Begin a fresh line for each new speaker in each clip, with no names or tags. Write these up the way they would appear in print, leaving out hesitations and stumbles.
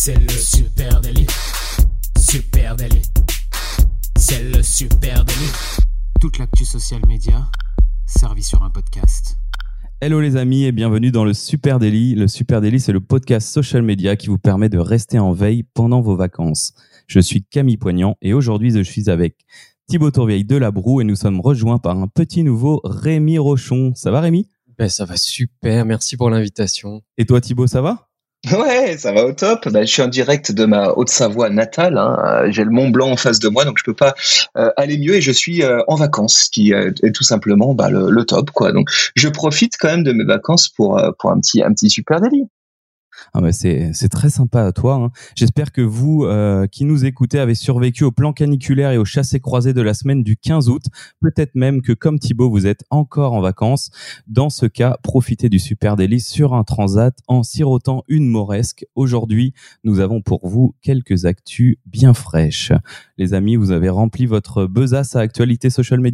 C'est le super délit. Super délit. C'est le super délit. Toute l'actu social média servie sur un podcast.
Hello les amis et bienvenue dans le Super Daily. Le Super Daily, c'est le podcast social media qui vous permet de rester en veille pendant vos vacances. Je suis Camille Poignant et aujourd'hui je suis avec Thibaut Tourvieille de La Broue et nous sommes rejoints par un petit nouveau Rémi Rochon. Ça va Rémi ?
Ça va super, merci pour l'invitation.
Et toi Thibaut, ça va ?
Ouais, ça va au top. Je suis en direct de ma Haute-Savoie natale. J'ai le Mont Blanc en face de moi, donc je peux pas aller mieux. Et je suis en vacances, ce qui est tout simplement le top, quoi. Donc je profite quand même de mes vacances pour un petit super délit.
Ah bah c'est très sympa à toi. J'espère que vous qui nous écoutez avez survécu au plan caniculaire et au chassé-croisé de la semaine du 15 août. Peut-être même que comme Thibaut, vous êtes encore en vacances. Dans ce cas, profitez du super délit sur un transat en sirotant une moresque. Aujourd'hui, nous avons pour vous quelques actus bien fraîches. Les amis, vous avez rempli votre besace à actualité social media ?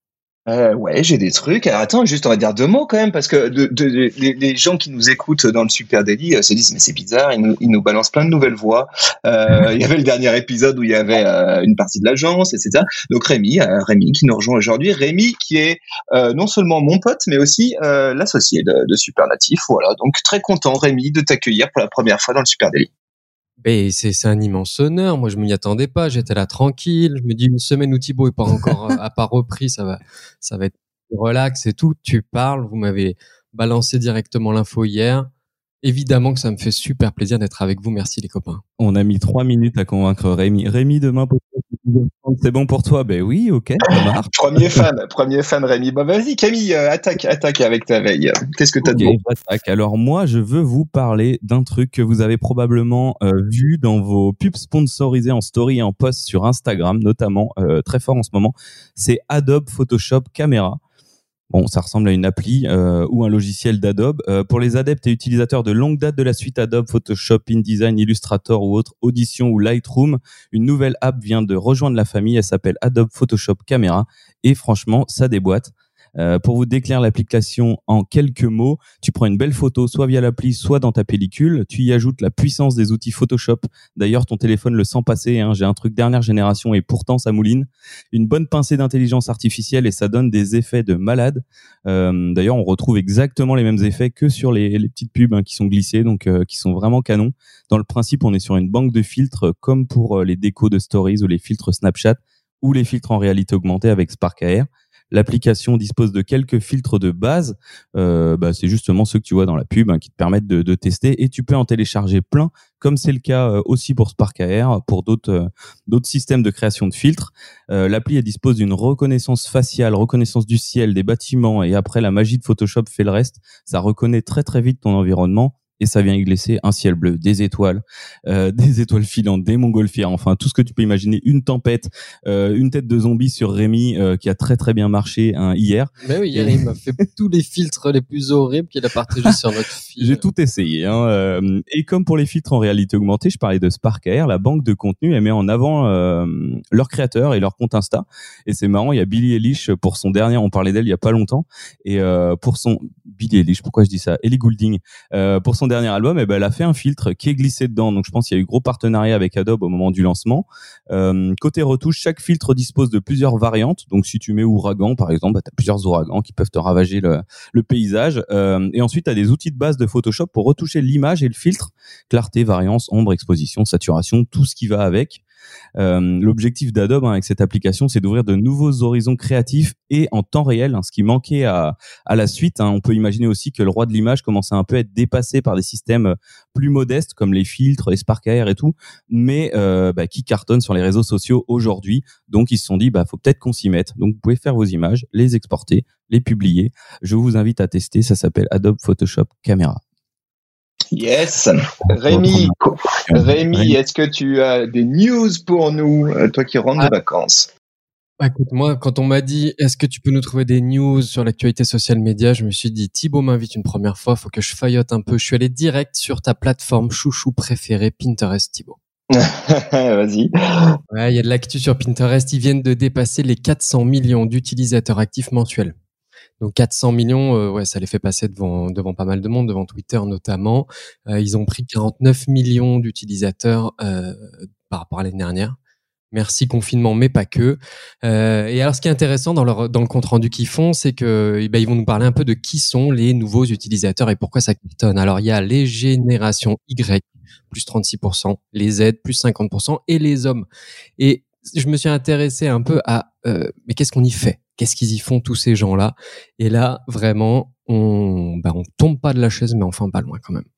Ouais, j'ai des trucs. Alors attends, juste on va dire deux mots quand même, parce que les gens qui nous écoutent dans le Super Daily se disent mais c'est bizarre, ils nous balancent plein de nouvelles voix. Il y avait le dernier épisode où il y avait une partie de l'agence, etc. Donc Rémi qui nous rejoint aujourd'hui. Rémi qui est non seulement mon pote, mais aussi l'associé de Supernatif. Voilà, donc très content Rémi de t'accueillir pour la première fois dans le Super Daily.
Mais c'est un immense honneur. Moi, je m'y attendais pas. J'étais là tranquille. Je me dis une semaine où Thibaut est pas encore a pas repris, ça va être relax et tout. Tu parles. Vous m'avez balancé directement l'info hier. Évidemment que ça me fait super plaisir d'être avec vous. Merci les copains.
On a mis 3 minutes à convaincre Rémi. Rémi, demain, c'est bon pour toi? Ben oui, ok, ça marche.
Premier fan Rémi. Vas-y Camille, attaque avec ta veille. Qu'est-ce que t'as de bon?
Alors moi, je veux vous parler d'un truc que vous avez probablement vu dans vos pubs sponsorisées en story et en post sur Instagram, notamment, très fort en ce moment. C'est Adobe Photoshop Camera. Bon, ça ressemble à une appli ou un logiciel d'Adobe. Pour les adeptes et utilisateurs de longue date de la suite Adobe, Photoshop, InDesign, Illustrator ou autre, Audition ou Lightroom, une nouvelle app vient de rejoindre la famille. Elle s'appelle Adobe Photoshop Camera et franchement, ça déboîte. Pour vous décrire l'application en quelques mots, tu prends une belle photo soit via l'appli, soit dans ta pellicule. Tu y ajoutes la puissance des outils Photoshop. D'ailleurs, ton téléphone le sent passer. J'ai un truc dernière génération et pourtant ça mouline. Une bonne pincée d'intelligence artificielle et ça donne des effets de malade. D'ailleurs, on retrouve exactement les mêmes effets que sur les petites pubs qui sont glissées, donc qui sont vraiment canons. Dans le principe, on est sur une banque de filtres comme pour les décos de stories ou les filtres Snapchat ou les filtres en réalité augmentée avec Spark AR. L'application dispose de quelques filtres de base. C'est justement ceux que tu vois dans la pub qui te permettent de tester et tu peux en télécharger plein, comme c'est le cas aussi pour Spark AR, pour d'autres systèmes de création de filtres. L'appli elle dispose d'une reconnaissance faciale, reconnaissance du ciel, des bâtiments et après la magie de Photoshop fait le reste. Ça reconnaît très très vite ton environnement. Et ça vient y glisser un ciel bleu, des étoiles filantes, des montgolfières, enfin tout ce que tu peux imaginer, une tempête, une tête de zombie sur Rémi qui a très très bien marché hier.
Mais oui, hier il m'a fait tous les filtres les plus horribles qu'il a partagés sur notre fil.
J'ai tout essayé. Et comme pour les filtres en réalité augmentée, je parlais de Spark AR, la banque de contenu, elle met en avant leurs créateurs et leur compte Insta. Et c'est marrant, il y a Billie Eilish pour son dernier, on parlait d'elle il y a pas longtemps, et pour son Billie Eilish, pourquoi je dis ça, Ellie Goulding, pour son dernier album, elle a fait un filtre qui est glissé dedans. Donc je pense qu'il y a eu gros partenariat avec Adobe au moment du lancement. Côté retouche, chaque filtre dispose de plusieurs variantes. Donc si tu mets ouragan par exemple, tu as plusieurs ouragans qui peuvent te ravager le paysage. Et ensuite tu as des outils de base de Photoshop pour retoucher l'image et le filtre, clarté, variance, ombre, exposition, saturation, tout ce qui va avec. L'objectif d'Adobe avec cette application, c'est d'ouvrir de nouveaux horizons créatifs et en temps réel, ce qui manquait à la suite. On peut imaginer aussi que le roi de l'image commence à un peu être dépassé par des systèmes plus modestes comme les filtres, les Spark AR et tout, mais qui cartonnent sur les réseaux sociaux aujourd'hui. Donc ils se sont dit, faut peut-être qu'on s'y mette. Donc vous pouvez faire vos images, les exporter, les publier. Je vous invite à tester. Ça s'appelle Adobe Photoshop Camera.
Yes. Rémi, est-ce que tu as des news pour nous, toi qui rentres de vacances?
Écoute, moi, quand on m'a dit « Est-ce que tu peux nous trouver des news sur l'actualité social média ?» Je me suis dit « Thibaut m'invite une première fois, faut que je faillote un peu. » Je suis allé direct sur ta plateforme chouchou préférée, Pinterest, Thibaut.
Vas-y.
Ouais, il y a de l'actu sur Pinterest. Ils viennent de dépasser les 400 millions d'utilisateurs actifs mensuels. Donc 400 millions, ouais, ça les fait passer devant pas mal de monde, devant Twitter notamment. Ils ont pris 49 millions d'utilisateurs par rapport à l'année dernière. Merci confinement, mais pas que. Et alors, ce qui est intéressant dans le compte rendu qu'ils font, c'est que ils vont nous parler un peu de qui sont les nouveaux utilisateurs et pourquoi ça cartonne. Alors, il y a les générations Y, plus 36%, les Z, plus 50%, et les hommes. Et je me suis intéressé un peu à mais qu'est-ce qu'on y fait ? Qu'est-ce qu'ils y font, tous ces gens-là ? Et là, vraiment, on tombe pas de la chaise, mais enfin pas loin quand même.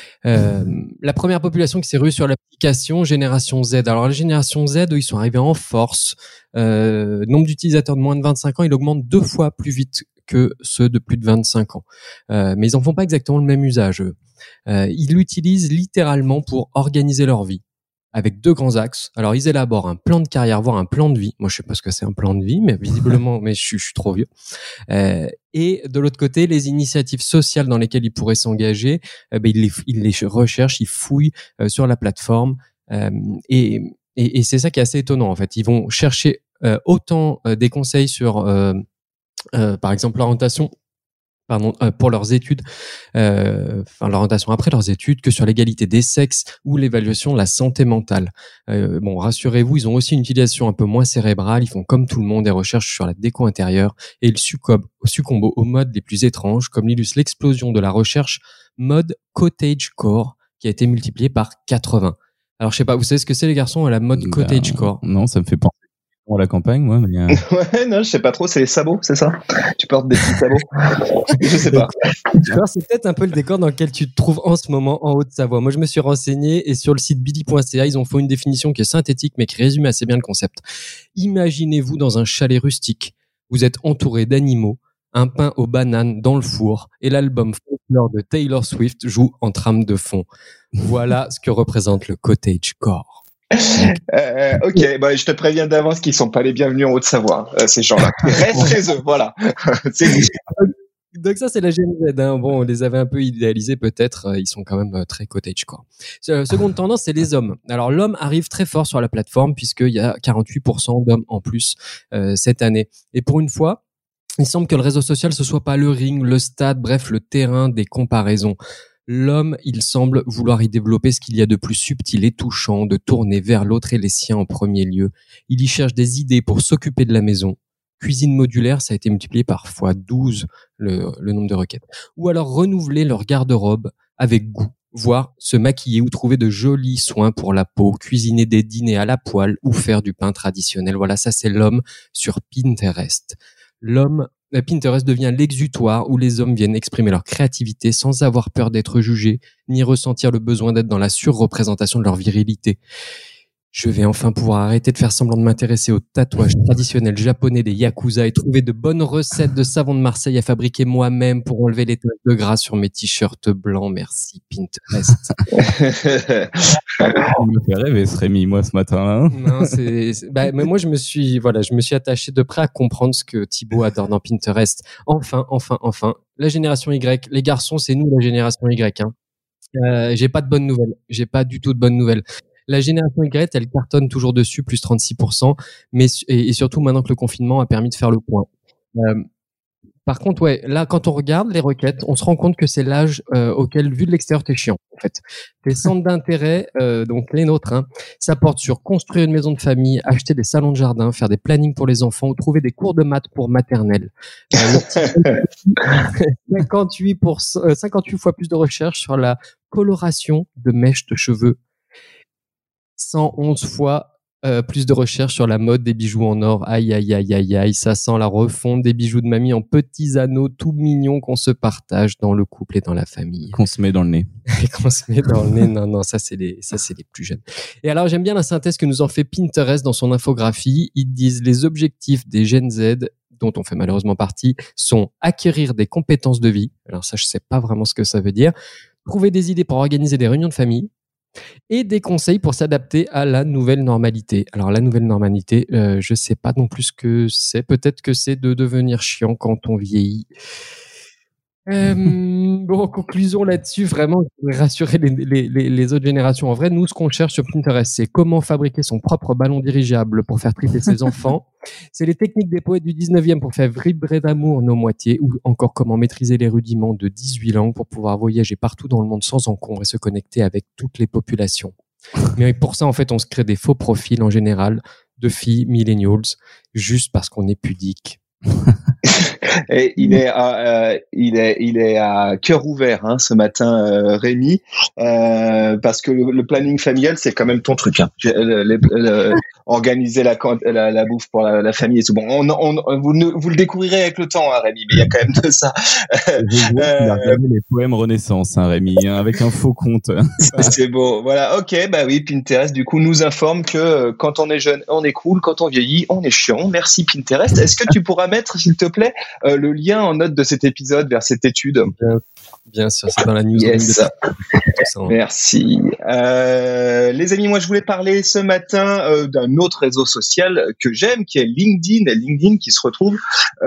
La première population qui s'est rue sur l'application, Génération Z. Alors la Génération Z, ils sont arrivés en force. Nombre d'utilisateurs de moins de 25 ans, il augmente 2 fois plus vite que ceux de plus de 25 ans. Mais ils en font pas exactement le même usage, eux. Ils l'utilisent littéralement pour organiser leur vie, avec 2 grands axes. Alors, ils élaborent un plan de carrière, voire un plan de vie. Moi, je sais pas ce que c'est un plan de vie, mais visiblement, mais je suis trop vieux. Et de l'autre côté, les initiatives sociales dans lesquelles ils pourraient s'engager, ils les recherchent, ils fouillent sur la plateforme. Et c'est ça qui est assez étonnant, en fait. Ils vont chercher autant des conseils sur, par exemple, l'orientation pour leurs études, l'orientation après leurs études, que sur l'égalité des sexes ou l'évaluation de la santé mentale. Rassurez-vous, ils ont aussi une utilisation un peu moins cérébrale, ils font comme tout le monde des recherches sur la déco intérieure et ils succombent aux modes les plus étranges, comme l'illustre l'explosion de la recherche mode cottagecore qui a été multipliée par 80. Alors je sais pas, vous savez ce que c'est les garçons, la mode cottagecore ?
Non, ça me fait penser à la campagne, moi. Mais
Ouais, non, je sais pas trop, c'est les sabots, c'est ça ? Tu portes des petits sabots ? Je sais pas.
C'est peut-être un peu le décor dans lequel tu te trouves en ce moment en Haute-Savoie. Moi, je me suis renseigné et sur le site billy.ca, ils ont fait une définition qui est synthétique mais qui résume assez bien le concept. Imaginez-vous dans un chalet rustique. Vous êtes entouré d'animaux, un pain aux bananes dans le four et l'album Folklore de Taylor Swift joue en trame de fond. Voilà ce que représente le cottagecore.
Ok, je te préviens d'avance qu'ils sont pas les bienvenus en Haute-Savoie, ces gens-là. Reste chez eux, voilà.
Donc ça, c'est la Gen Z. Hein. Bon, on les avait un peu idéalisés peut-être. Ils sont quand même très cottagecore. Seconde tendance, c'est les hommes. Alors l'homme arrive très fort sur la plateforme puisqu'il y a 48% d'hommes en plus cette année. Et pour une fois, il semble que le réseau social ce soit pas le ring, le stade, bref, le terrain des comparaisons. L'homme, il semble vouloir y développer ce qu'il y a de plus subtil et touchant, de tourner vers l'autre et les siens en premier lieu. Il y cherche des idées pour s'occuper de la maison. Cuisine modulaire, ça a été multiplié par fois 12 le nombre de requêtes. Ou alors renouveler leur garde-robe avec goût, voire se maquiller ou trouver de jolis soins pour la peau, cuisiner des dîners à la poêle ou faire du pain traditionnel. Voilà, ça c'est l'homme sur Pinterest. Pinterest devient l'exutoire où les hommes viennent exprimer leur créativité sans avoir peur d'être jugés, ni ressentir le besoin d'être dans la surreprésentation de leur virilité. Je vais enfin pouvoir arrêter de faire semblant de m'intéresser aux tatouages traditionnels japonais des Yakuza et trouver de bonnes recettes de savon de Marseille à fabriquer moi-même pour enlever les taches de gras sur mes t-shirts blancs. Merci Pinterest.
On me fait rêver ce Rémi, moi, ce matin. Hein.
Non, mais moi, je me suis attaché de près à comprendre ce que Thibaut adore dans Pinterest. Enfin. La génération Y, les garçons, c'est nous, la génération Y. Hein. J'ai pas de bonnes nouvelles. J'ai pas du tout de bonnes nouvelles. La génération Y, elle cartonne toujours dessus, plus 36%, et surtout maintenant que le confinement a permis de faire le point. Par contre, ouais, là, quand on regarde les requêtes, on se rend compte que c'est l'âge auquel, vu de l'extérieur, t'es chiant, en fait. Tes centres d'intérêt, donc les nôtres, hein, ça porte sur construire une maison de famille, acheter des salons de jardin, faire des plannings pour les enfants ou trouver des cours de maths pour maternelle. 58 fois plus de recherches sur la coloration de mèches de cheveux. 111 fois plus de recherches sur la mode des bijoux en or. Aïe, ça sent la refonte des bijoux de mamie en petits anneaux tout mignons qu'on se partage dans le couple et dans la famille.
Qu'on se met dans le nez.
Qu'on se met dans le nez, non, ça c'est les plus jeunes. Et alors j'aime bien la synthèse que nous en fait Pinterest dans son infographie. Ils disent les objectifs des Gen Z, dont on fait malheureusement partie, sont acquérir des compétences de vie. Alors ça, je sais pas vraiment ce que ça veut dire. Trouver des idées pour organiser des réunions de famille. Et des conseils pour s'adapter à la nouvelle normalité. Alors la nouvelle normalité, je sais pas non plus ce que c'est. Peut-être que c'est de devenir chiant quand on vieillit. Bon, en conclusion là-dessus, vraiment, je voudrais rassurer les autres générations. En vrai, nous, ce qu'on cherche sur Pinterest, c'est comment fabriquer son propre ballon dirigeable pour faire triper ses enfants. C'est les techniques des poètes du 19e pour faire vibrer d'amour nos moitiés, ou encore comment maîtriser les rudiments de 18 langues pour pouvoir voyager partout dans le monde sans encombre et se connecter avec toutes les populations. Mais pour ça, en fait, on se crée des faux profils en général de filles millennials, juste parce qu'on est pudique.
Et il est à cœur ouvert ce matin, Rémi, parce que le planning familial c'est quand même ton truc. Organiser la bouffe pour la famille et tout. Bon, vous le découvrirez avec le temps, Rémi, mais il y a quand même de ça.
Il a regardé les poèmes Renaissance, Rémi, avec un faux compte.
C'est beau. Voilà. Ok, bah oui, Pinterest du coup nous informe que quand on est jeune, on est cool, quand on vieillit, on est chiant. Merci Pinterest. Est-ce que tu pourras mettre, s'il te plaît, le lien en note de cet épisode vers cette étude?
Bien sûr, c'est dans la news.
Yes. Merci. Les amis, moi je voulais parler ce matin d'un autre réseau social que j'aime, qui est LinkedIn. Et LinkedIn qui se retrouve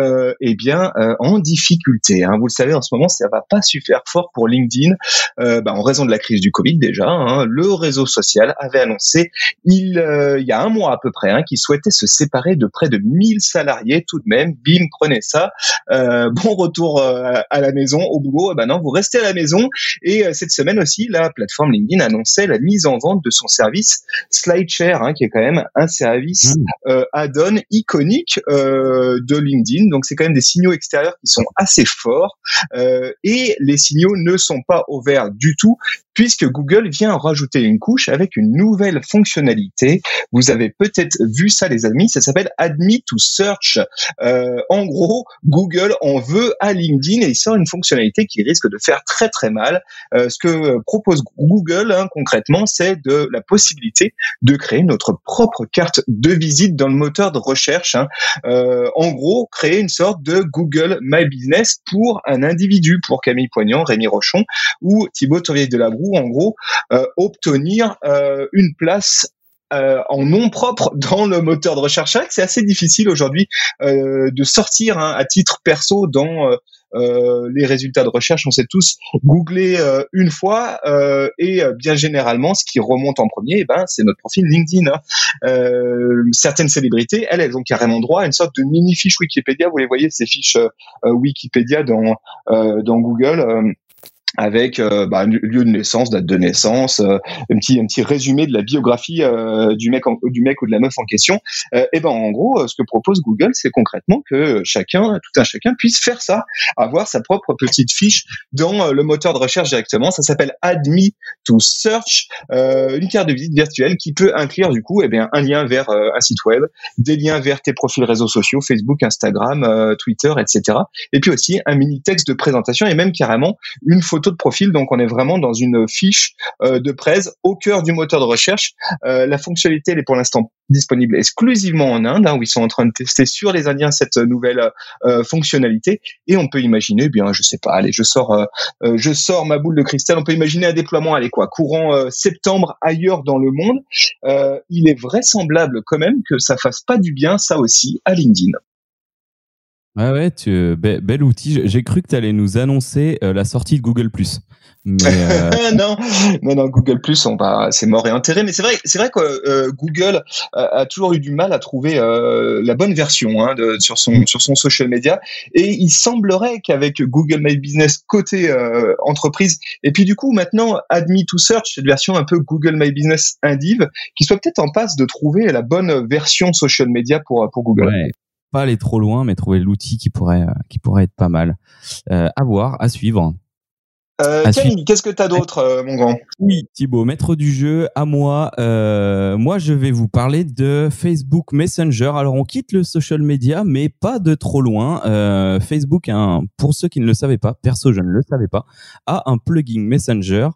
en difficulté. Vous le savez, en ce moment, ça va pas super fort pour LinkedIn, en raison de la crise du Covid déjà. Le réseau social avait annoncé il y a un mois à peu près qu'il souhaitait se séparer de près de 1000 salariés tout de même. Bim, prenez ça. Bon retour à la maison, au boulot. Non, vous restez à la maison. Et cette semaine aussi, la plateforme LinkedIn annonçait la mise en vente de son service SlideShare, qui est quand même un service add-on iconique de LinkedIn. Donc c'est quand même des signaux extérieurs qui sont assez forts, et les signaux ne sont pas au vert du tout, puisque Google vient en rajouter une couche avec une nouvelle fonctionnalité. Vous avez peut-être vu ça, les amis, ça s'appelle Add Me to Search. En gros, Google en veut à LinkedIn et il sort une fonctionnalité qui risque de faire très très mal. Ce que propose Google concrètement, c'est de la possibilité de créer notre propre carte de visite dans le moteur de recherche. En gros, créer une sorte de Google My Business pour un individu, pour Camille Poignant, Rémi Rochon ou Thibaut Tourvieille-Delabroue. En gros, obtenir une place en nom propre dans le moteur de recherche. C'est assez difficile aujourd'hui de sortir à titre perso dans les résultats de recherche. On sait tous googler une fois et bien généralement ce qui remonte en premier, c'est notre profil LinkedIn. Certaines célébrités, elles ont carrément droit à une sorte de mini fiche Wikipédia. Vous les voyez, ces fiches Wikipédia dans Google. Avec lieu de naissance, date de naissance, un petit résumé de la biographie du mec ou de la meuf en question. En gros, ce que propose Google, c'est concrètement que tout un chacun puisse faire ça, avoir sa propre petite fiche dans le moteur de recherche directement. Ça s'appelle Add Me to Search, une carte de visite virtuelle qui peut inclure du coup un lien vers un site web, des liens vers tes profils réseaux sociaux, Facebook, Instagram, Twitter, etc. Et puis aussi un mini texte de présentation et même carrément une photo de profil. Donc on est vraiment dans une fiche de presse au cœur du moteur de recherche. La fonctionnalité, elle est pour l'instant disponible exclusivement en Inde, où ils sont en train de tester sur les Indiens cette nouvelle fonctionnalité. Et on peut imaginer, je sais pas, allez, je sors ma boule de cristal. On peut imaginer un déploiement, courant septembre ailleurs dans le monde. Il est vraisemblable quand même que ça fasse pas du bien, ça aussi, à LinkedIn.
Ouais, bel outil. J'ai cru que tu allais nous annoncer la sortie de Google+. Mais
non, Google+, c'est mort et enterré. Mais c'est vrai que Google a toujours eu du mal à trouver la bonne version sur son social media. Et il semblerait qu'avec Google My Business côté entreprise, et puis du coup maintenant Add Me to Search, cette version un peu Google My Business indive, qui soit peut-être en passe de trouver la bonne version social media pour Google.
Ouais. Pas aller trop loin, mais trouver l'outil qui pourrait être pas mal. À voir, à suivre.
Camille, qu'est-ce que t'as d'autre, mon grand?
Oui, Thibaut, maître du jeu, à moi. Moi, je vais vous parler de Facebook Messenger. Alors, on quitte le social media, mais pas de trop loin. Facebook, pour ceux qui ne le savaient pas, perso, je ne le savais pas, a un plugin Messenger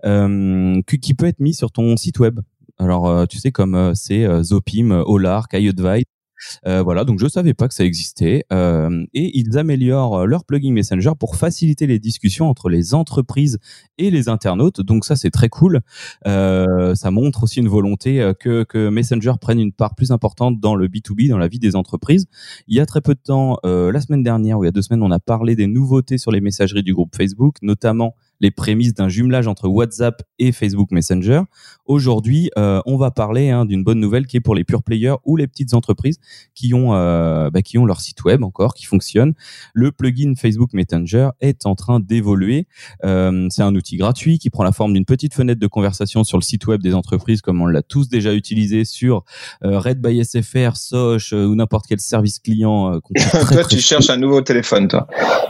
qui peut être mis sur ton site web. Alors, tu sais, comme c'est Zopim, Olark, iAdvice. Voilà, donc je savais pas que ça existait. Et ils améliorent leur plugin Messenger pour faciliter les discussions entre les entreprises et les internautes. Donc ça, c'est très cool. Ça montre aussi une volonté que Messenger prenne une part plus importante dans le B2B, dans la vie des entreprises. Il y a très peu de temps, la semaine dernière ou il y a 2 semaines, on a parlé des nouveautés sur les messageries du groupe Facebook, notamment les prémices d'un jumelage entre WhatsApp et Facebook Messenger. Aujourd'hui, on va parler d'une bonne nouvelle qui est pour les pure players ou les petites entreprises qui ont leur site web encore, qui fonctionne. Le plugin Facebook Messenger est en train d'évoluer. C'est un outil gratuit qui prend la forme d'une petite fenêtre de conversation sur le site web des entreprises, comme on l'a tous déjà utilisé sur Red by SFR, Soch ou n'importe quel service client.
Toi, tu cherches un nouveau téléphone, toi.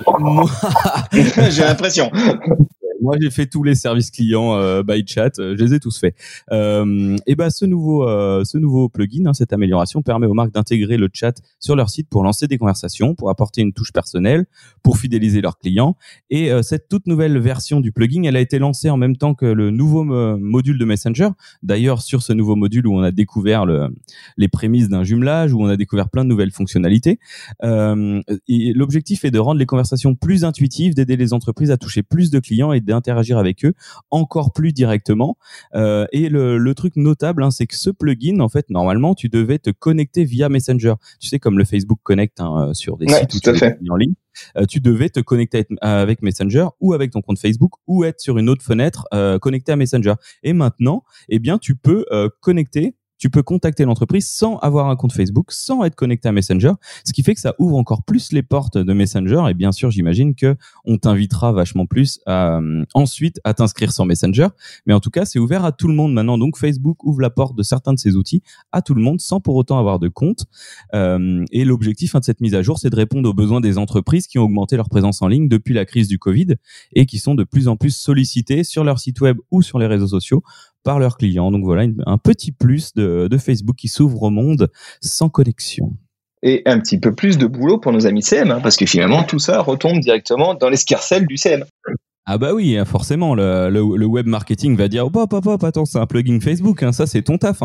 J'ai l'impression.
Moi, j'ai fait tous les services clients by chat, je les ai tous faits. Et ce nouveau plugin, cette amélioration permet aux marques d'intégrer le chat sur leur site pour lancer des conversations, pour apporter une touche personnelle, pour fidéliser leurs clients. Et cette toute nouvelle version du plugin, elle a été lancée en même temps que le nouveau module de Messenger. D'ailleurs, sur ce nouveau module où on a découvert les prémices d'un jumelage, où on a découvert plein de nouvelles fonctionnalités. Et l'objectif est de rendre les conversations plus intuitives, d'aider les entreprises à toucher plus de clients et d'interagir avec eux encore plus directement. Et le truc notable, c'est que ce plugin, en fait, normalement, tu devais te connecter via Messenger. Tu sais, comme le Facebook Connect sur des sites où tu es en ligne. Tu devais te connecter avec Messenger ou avec ton compte Facebook ou être sur une autre fenêtre connecté à Messenger. Et maintenant, tu peux tu peux contacter l'entreprise sans avoir un compte Facebook, sans être connecté à Messenger, ce qui fait que ça ouvre encore plus les portes de Messenger. Et bien sûr, j'imagine que on t'invitera vachement plus ensuite à t'inscrire sur Messenger. Mais en tout cas, c'est ouvert à tout le monde maintenant. Donc, Facebook ouvre la porte de certains de ses outils à tout le monde sans pour autant avoir de compte. Et l'objectif de cette mise à jour, c'est de répondre aux besoins des entreprises qui ont augmenté leur présence en ligne depuis la crise du Covid et qui sont de plus en plus sollicitées sur leur site web ou sur les réseaux sociaux par leurs clients. Donc voilà, un petit plus de Facebook qui s'ouvre au monde sans connexion.
Et un petit peu plus de boulot pour nos amis CM, parce que finalement, tout ça retombe directement dans l'escarcelle du CM.
Ah bah oui, forcément, le web marketing va dire hop, attends, c'est un plugin Facebook, ça c'est ton taf.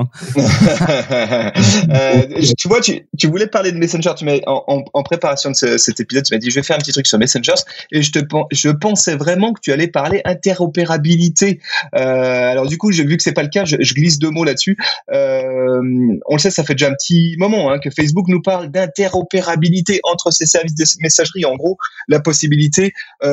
Tu vois, tu voulais parler de Messenger, tu m'as en préparation de cet épisode, tu m'as dit je vais faire un petit truc sur Messenger et je pensais vraiment que tu allais parler interopérabilité. Alors du coup, j'ai vu que c'est pas le cas, je glisse 2 mots là-dessus. On le sait, ça fait déjà un petit moment que Facebook nous parle d'interopérabilité entre ses services de messagerie. En gros, la possibilité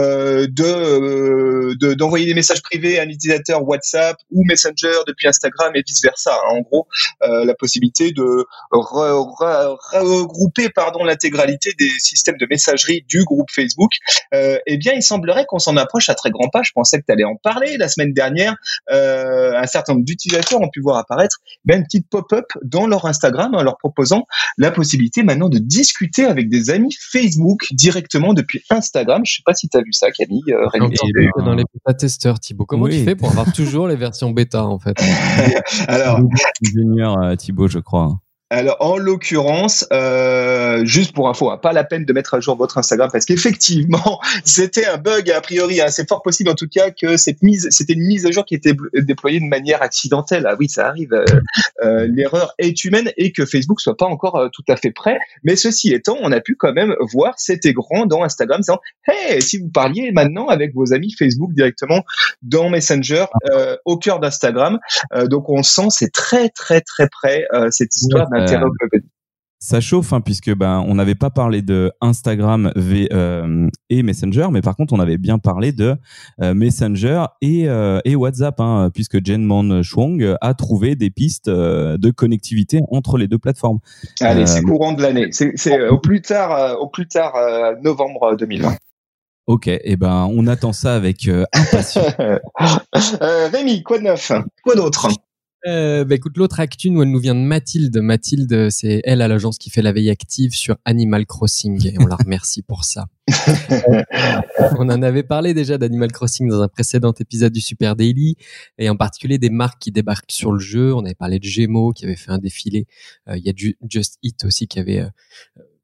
d'envoyer des messages privés à un utilisateur WhatsApp ou Messenger depuis Instagram et vice versa. En gros, la possibilité de regrouper l'intégralité des systèmes de messagerie du groupe Facebook. Eh bien, il semblerait qu'on s'en approche à très grands pas. Je pensais que tu allais en parler la semaine dernière. Un certain nombre d'utilisateurs ont pu voir apparaître une petite pop-up dans leur Instagram, leur proposant la possibilité maintenant de discuter avec des amis Facebook directement depuis Instagram. Je sais pas si tu as vu ça, Camille.
Dans les bêta-testeurs, Thibaut. Comment tu fais pour avoir toujours les versions bêta, en fait?
Alors, ingénieur Thibaut, je crois.
Alors, en l'occurrence, juste pour info, pas la peine de mettre à jour votre Instagram parce qu'effectivement, c'était un bug a priori. C'est fort possible en tout cas que c'était une mise à jour qui était déployée de manière accidentelle. Ah oui, ça arrive. L'erreur est humaine et que Facebook soit pas encore tout à fait prêt. Mais ceci étant, on a pu quand même voir cet écran dans Instagram, disant hey, si vous parliez maintenant avec vos amis Facebook directement dans Messenger, au cœur d'Instagram. Donc on sent c'est très très très près cette histoire d'interopérabilité.
Ça chauffe puisque on n'avait pas parlé de Instagram et Messenger, mais par contre on avait bien parlé de Messenger et WhatsApp, puisque Zhenman Huang a trouvé des pistes de connectivité entre les 2 plateformes.
Allez, c'est courant de l'année, c'est au plus tard novembre 2020.
Ok, on attend ça avec impatience.
Rémi, quoi de neuf? Quoi d'autre?
Écoute, l'autre actu, elle nous vient de Mathilde. Mathilde, c'est elle à l'agence qui fait la veille active sur Animal Crossing et on la remercie pour ça. On en avait parlé déjà d'Animal Crossing dans un précédent épisode du Super Daily et en particulier des marques qui débarquent sur le jeu. On avait parlé de Gémeaux qui avait fait un défilé. Il y a Just Eat aussi qui avait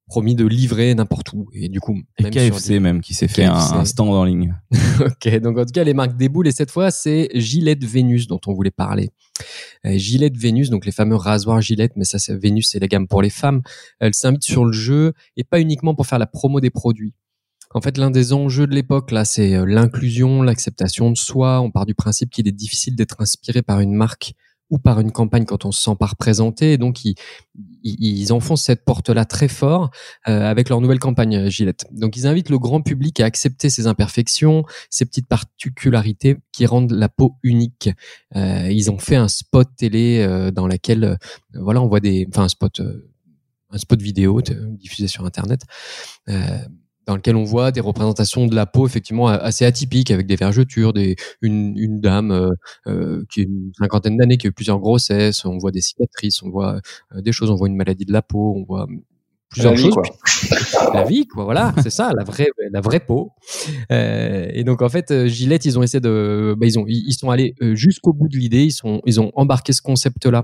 promis de livrer n'importe où. Et du coup,
Et
même
KFC même, qui s'est fait un stand en ligne.
Ok, donc en tout cas, les marques déboulent et cette fois, c'est Gillette Vénus dont on voulait parler. Gillette Vénus, donc les fameux rasoirs Gillette, mais ça, c'est Vénus, c'est la gamme pour les femmes. Elle s'invite sur le jeu et pas uniquement pour faire la promo des produits. En fait, l'un des enjeux de l'époque, là, c'est l'inclusion, l'acceptation de soi. On part du principe qu'il est difficile d'être inspiré par une marque ou par une campagne quand on se sent pas représenté. Et donc, ils enfoncent cette porte-là très fort avec leur nouvelle campagne Gillette. Donc, ils invitent le grand public à accepter ses imperfections, ces petites particularités qui rendent la peau unique. Ils ont fait un spot télé dans laquelle, voilà, on voit un spot vidéo diffusé sur Internet. Dans lequel on voit des représentations de la peau effectivement assez atypiques, avec des vergetures, une dame qui a une cinquantaine d'années, qui a eu plusieurs grossesses, on voit des cicatrices, on voit des choses, on voit une maladie de la peau, on voit plusieurs choses. La vie, quoi, voilà, c'est ça, la vraie peau. Et donc en fait, Gillette, ils ont essayé ils sont allés jusqu'au bout de l'idée, ils ont embarqué ce concept-là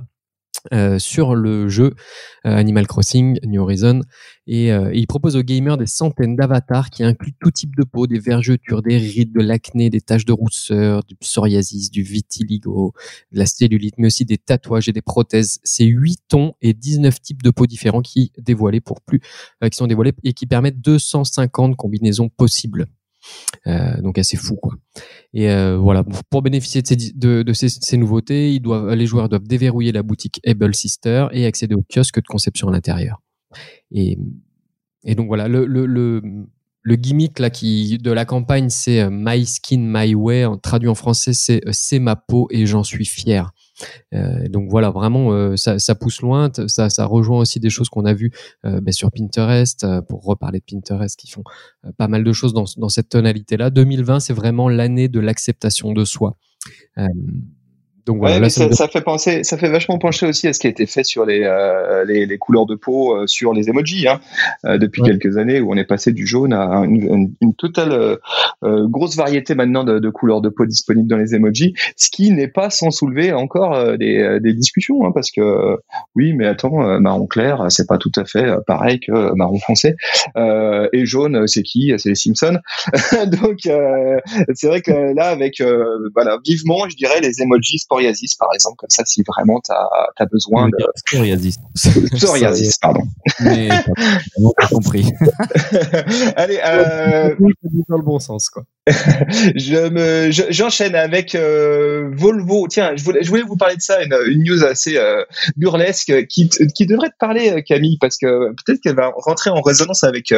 sur le jeu Animal Crossing New Horizons et il propose aux gamers des centaines d'avatars qui incluent tout type de peau, des vergetures, des rides, de l'acné, des taches de rousseur, du psoriasis, du vitiligo, de la cellulite, mais aussi des tatouages et des prothèses. C'est 8 tons et 19 types de peau différents qui sont dévoilés et qui permettent 250 combinaisons possibles. Donc assez fou, quoi. Et voilà, pour bénéficier de ces nouveautés, les joueurs doivent déverrouiller la boutique Able Sister et accéder au kiosque de conception à l'intérieur. Et donc voilà, le gimmick là de la campagne, c'est My Skin My Way. Traduit en français, c'est ma peau et j'en suis fier. Donc voilà, vraiment, ça pousse loin. Ça rejoint aussi des choses qu'on a vues sur Pinterest, pour reparler de Pinterest, qui font pas mal de choses dans cette tonalité-là. 2020, c'est vraiment l'année de l'acceptation de soi. Donc voilà,
ouais, ça fait vachement pencher aussi à ce qui a été fait sur les couleurs de peau, sur les emojis, hein, depuis quelques années, où on est passé du jaune à une totale grosse variété maintenant de couleurs de peau disponibles dans les emojis, ce qui n'est pas sans soulever encore des discussions, hein, parce que oui, mais attends, marron clair, c'est pas tout à fait pareil que marron foncé, et jaune, c'est qui? C'est les Simpsons. Donc c'est vrai que là, avec voilà, vivement, je dirais les emojis psoriasis, par exemple, comme ça, si vraiment t'as besoin de psoriasis, pardon.
Mais t'as compris.
Allez,
dans le bon sens, quoi.
J'enchaîne avec Volvo. Tiens, je voulais vous parler de ça, une news assez burlesque qui devrait te parler, Camille, parce que peut-être qu'elle va rentrer en résonance avec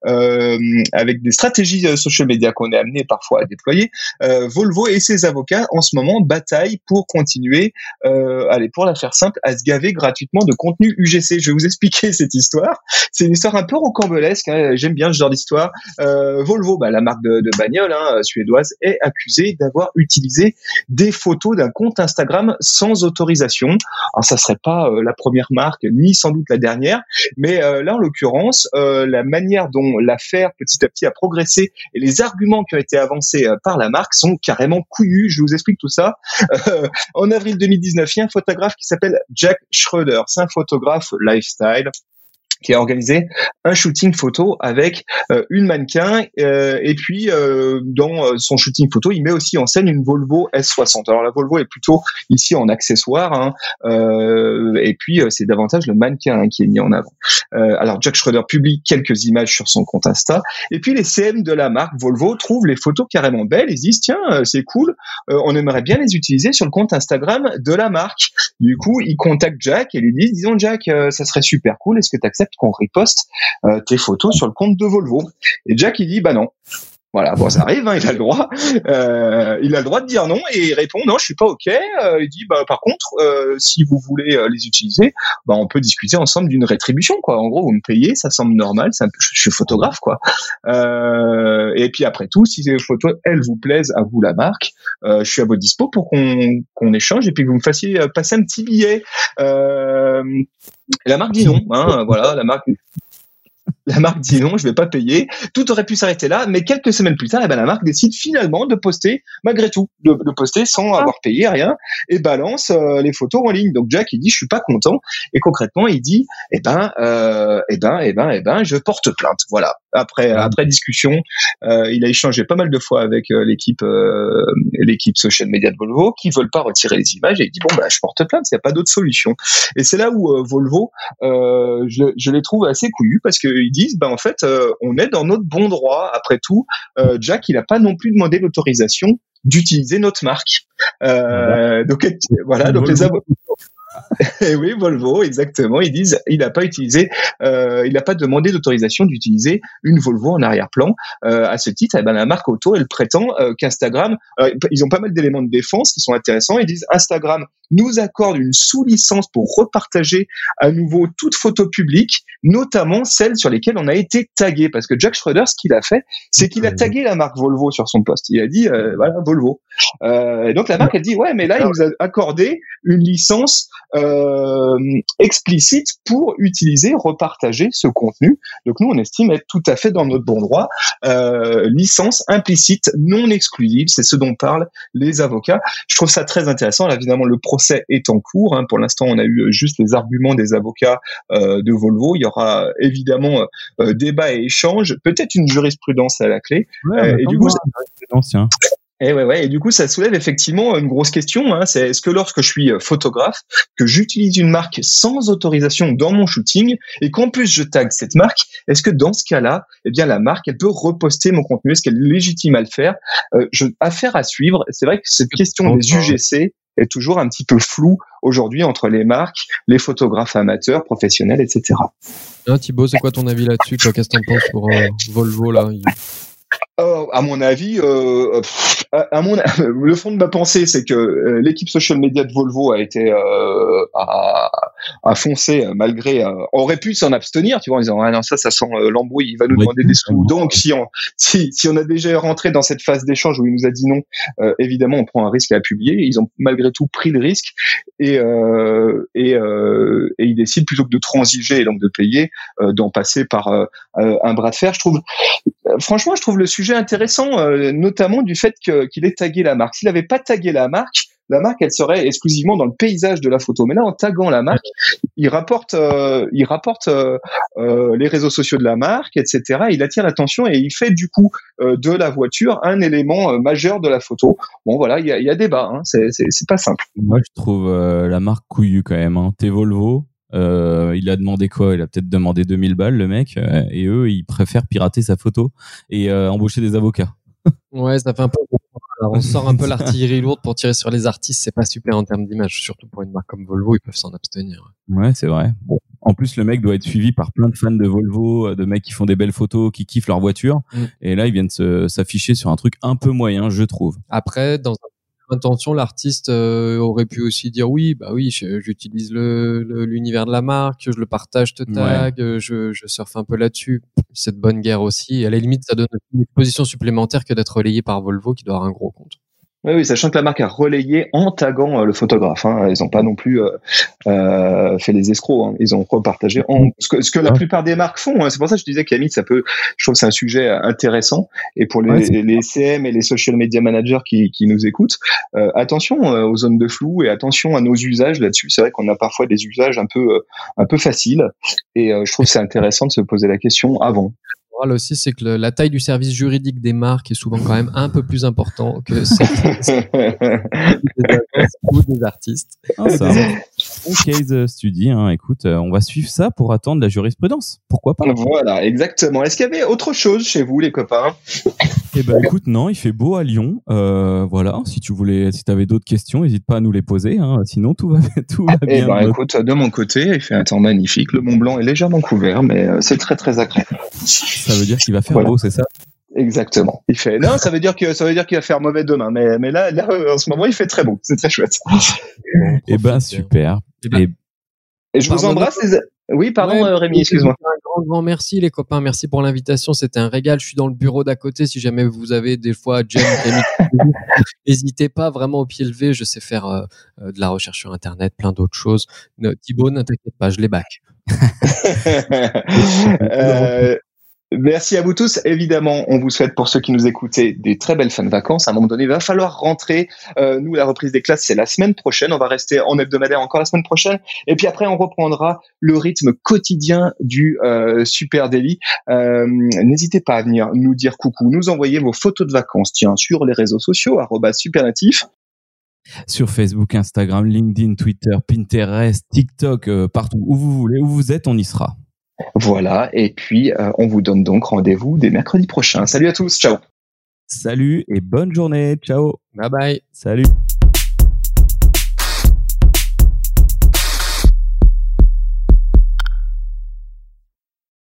des stratégies social media qu'on est amené parfois à déployer. Volvo et ses avocats en ce moment bataillent pour continuer, pour la faire simple, à se gaver gratuitement de contenu UGC. Je vais vous expliquer cette histoire. C'est une histoire un peu rocambolesque, hein. J'aime bien ce genre d'histoire. Volvo, la marque de bagnole, suédoise, est accusée d'avoir utilisé des photos d'un compte Instagram sans autorisation. Alors ça serait pas la première marque, ni sans doute la dernière, mais là en l'occurrence, la manière dont l'affaire petit à petit a progressé et les arguments qui ont été avancés par la marque sont carrément couillus. Je vous explique tout ça. En avril 2019, il y a un photographe qui s'appelle Jack Schroeder. C'est un photographe lifestyle qui a organisé un shooting photo avec une mannequin, et puis dans son shooting photo, il met aussi en scène une Volvo S60. Alors la Volvo est plutôt ici en accessoire, hein, et puis c'est davantage le mannequin qui est mis en avant. Alors Jack Schroeder publie quelques images sur son compte Insta, et puis les CM de la marque Volvo trouvent les photos carrément belles et se disent tiens, c'est cool, on aimerait bien les utiliser sur le compte Instagram de la marque. Du coup, ils contactent Jack et lui disent disons Jack, ça serait super cool, est-ce que tu acceptes qu'on reposte tes photos sur le compte de Volvo? Et Jack il dit bah non. Voilà, bon, ça arrive, hein, il a le droit. Il a le droit de dire non et il répond non, je suis pas ok. Il dit par contre, si vous voulez les utiliser, on peut discuter ensemble d'une rétribution, quoi. En gros, vous me payez, ça semble normal. Je suis photographe, quoi. Et puis après tout, si les photos elles vous plaisent à vous la marque, je suis à votre dispo pour qu'on échange et puis que vous me fassiez passer un petit billet. La marque dit non, hein. Voilà, la marque. La marque dit non, je vais pas payer. Tout aurait pu s'arrêter là, mais quelques semaines plus tard, la marque décide finalement de poster malgré tout, de poster sans avoir payé rien et balance les photos en ligne. Donc Jack, il dit je suis pas content et concrètement il dit je porte plainte. Voilà. Après discussion, il a échangé pas mal de fois avec l'équipe social media de Volvo qui veulent pas retirer les images et il dit je porte plainte, il y a pas d'autre solution. Et c'est là où Volvo, je les trouve assez couillus parce qu'ils disent en fait on est dans notre bon droit. Après tout, Jack il a pas non plus demandé l'autorisation d'utiliser notre marque. Donc les avocats. Et oui, Volvo, exactement. Ils disent, il n'a pas demandé d'autorisation d'utiliser une Volvo en arrière-plan. À ce titre, la marque auto, elle prétend qu'Instagram, ils ont pas mal d'éléments de défense qui sont intéressants. Ils disent, Instagram nous accorde une sous-licence pour repartager à nouveau toute photo publique, notamment celles sur lesquelles on a été tagué. Parce que Jack Schroeder, ce qu'il a fait, c'est qu'il a tagué la marque Volvo sur son post. Il a dit, Volvo. Et donc la marque, elle dit, ouais, mais là, il nous a accordé une licence explicite pour repartager ce contenu. Donc nous, on estime être tout à fait dans notre bon droit. Licence implicite, non exclusive, c'est ce dont parlent les avocats. Je trouve ça très intéressant. Là, évidemment, le procès est en cours. Pour l'instant, on a eu juste les arguments des avocats de Volvo. Il y aura évidemment débat et échange, peut-être une jurisprudence à la clé. Et du coup, Et du coup, ça soulève effectivement une grosse question. C'est est-ce que lorsque je suis photographe, que j'utilise une marque sans autorisation dans mon shooting et qu'en plus je tag cette marque, est-ce que dans ce cas-là, la marque, elle peut reposter mon contenu? Est-ce qu'elle est légitime à le faire? Affaire à suivre. C'est vrai que cette question des UGC est toujours un petit peu floue aujourd'hui entre les marques, les photographes amateurs, professionnels, etc.
Thibaut, c'est quoi ton avis là-dessus? Toi, qu'est-ce que t'en penses pour Volvo là?
À mon avis, le fond de ma pensée, c'est que l'équipe social media de Volvo a été à foncer malgré aurait pu s'en abstenir, tu vois, en disant non, ça sent l'embrouille, il va nous demander des sous. Donc si on a déjà rentré dans cette phase d'échange où il nous a dit non, évidemment on prend un risque à publier. Ils ont malgré tout pris le risque et ils décident plutôt que de transiger et donc de payer, d'en passer par un bras de fer. Franchement, je trouve le sujet intéressant, notamment du fait qu'il ait tagué la marque. S'il n'avait pas tagué la marque, elle serait exclusivement dans le paysage de la photo. Mais là, en taguant la marque, il rapporte les réseaux sociaux de la marque, etc. Il attire l'attention et il fait du coup de la voiture un élément majeur de la photo. Bon, voilà, il y a débat. C'est pas simple.
Moi, je trouve la marque couillue quand même. T'es Volvo. Il a demandé quoi? Il a peut-être demandé 2000 balles, le mec, et eux, ils préfèrent pirater sa photo et embaucher des avocats.
Ouais, ça fait un peu. Alors, on sort un peu l'artillerie lourde pour tirer sur les artistes, c'est pas super en termes d'image, surtout pour une marque comme Volvo, ils peuvent s'en abstenir.
Ouais, c'est vrai. Bon. En plus, le mec doit être suivi par plein de fans de Volvo, de mecs qui font des belles photos, qui kiffent leur voiture. Et là, ils viennent s'afficher sur un truc un peu moyen, je trouve.
Après, dans intention, l'artiste aurait pu aussi dire oui, j'utilise l'univers de la marque, je le partage, te tag, je surfe un peu là-dessus. C'est de bonne guerre aussi. Et à la limite, ça donne une exposition supplémentaire que d'être relayé par Volvo qui doit avoir un gros compte.
Oui, sachant que la marque a relayé en taguant le photographe. Ils n'ont pas non plus fait les escrocs. Ils ont repartagé ce que la plupart des marques font. C'est pour ça que je disais qu'Amit, je trouve que c'est un sujet intéressant. Et pour les CM et les social media managers qui nous écoutent, attention aux zones de flou et attention à nos usages là-dessus. C'est vrai qu'on a parfois des usages un peu faciles. Et je trouve que c'est intéressant de se poser la question avant.
Aussi, c'est que la taille du service juridique des marques est souvent quand même un peu plus important que celle des artistes.
C'est un bon case study. Écoute, on va suivre ça pour attendre la jurisprudence. Pourquoi pas?
Voilà, exactement. Est-ce qu'il y avait autre chose chez vous, les copains?
Écoute, non, il fait beau à Lyon. Voilà, si t'avais d'autres questions, n'hésite pas à nous les poser. Sinon, tout va bien.
Écoute, de mon côté, il fait un temps magnifique. Le Mont Blanc est légèrement couvert, mais c'est très très agréable.
Ça veut dire qu'il va faire beau, c'est ça?
Exactement. Non, ça veut dire qu'il va faire mauvais demain, mais là, en ce moment, il fait très beau. C'est très chouette.
Super.
Et je vous embrasse. Oui, pardon, Rémi, excuse-moi.
Un grand merci les copains, merci pour l'invitation, c'était un régal. Je suis dans le bureau d'à côté, si jamais vous avez des fois Jem, n'hésitez pas, vraiment au pied levé, je sais faire de la recherche sur internet, plein d'autres choses. Thibaut, ne t'inquiète pas, je les back.
Merci à vous tous. Évidemment, on vous souhaite, pour ceux qui nous écoutaient, des très belles fins de vacances. À un moment donné, il va falloir rentrer. Nous, la reprise des classes, c'est la semaine prochaine. On va rester en hebdomadaire encore la semaine prochaine. Et puis après, on reprendra le rythme quotidien du Super Daily. N'hésitez pas à venir nous dire coucou, nous envoyer vos photos de vacances, sur les réseaux sociaux, @supernatif.
Sur Facebook, Instagram, LinkedIn, Twitter, Pinterest, TikTok, partout où vous voulez, où vous êtes, on y sera.
Voilà, et puis on vous donne donc rendez-vous dès mercredi prochain. Salut à tous, ciao.
Salut et bonne journée, ciao.
Bye bye.
Salut.